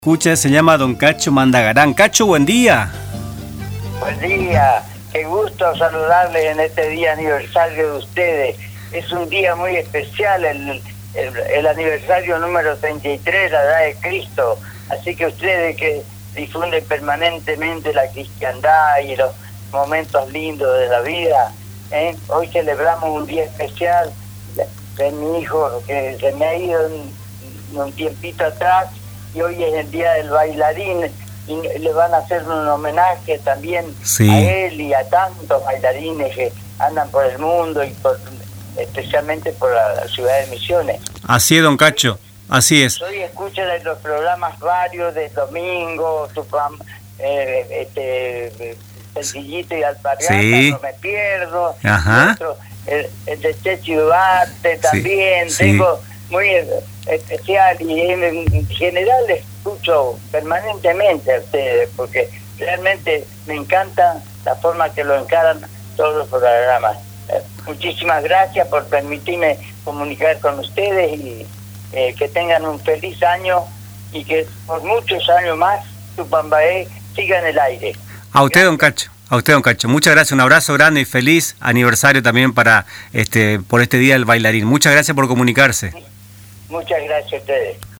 Escucha, se llama Don Cacho Mandagarán. Cacho, buen día. Buen día, qué gusto saludarles en este día aniversario de ustedes. Es un día muy especial, el aniversario número 33, la edad de Cristo. Así que ustedes que difunden permanentemente la cristiandad y los momentos lindos de la vida, hoy celebramos un día especial de mi hijo que se me ha ido un tiempito atrás, y hoy es el día del bailarín y le van a hacer un homenaje también a él y a tantos bailarines que andan por el mundo y especialmente por la ciudad de Misiones. Así es, Don Cacho, así es. Hoy escucho de los programas varios de domingo, Sencillito y Alpargata, No me pierdo. Ajá. El de Chechi Duarte también, tengo muy especial, y en general escucho permanentemente a ustedes porque realmente me encanta la forma que lo encaran todos los programas. Muchísimas gracias por permitirme comunicar con ustedes y que tengan un feliz año y que por muchos años más Tupambaé siga en el aire. A usted, Don Cacho. A usted, Don Cacho. Muchas gracias. Un abrazo grande y feliz aniversario también para por este Día del Bailarín. Muchas gracias por comunicarse. Muchas gracias a ustedes.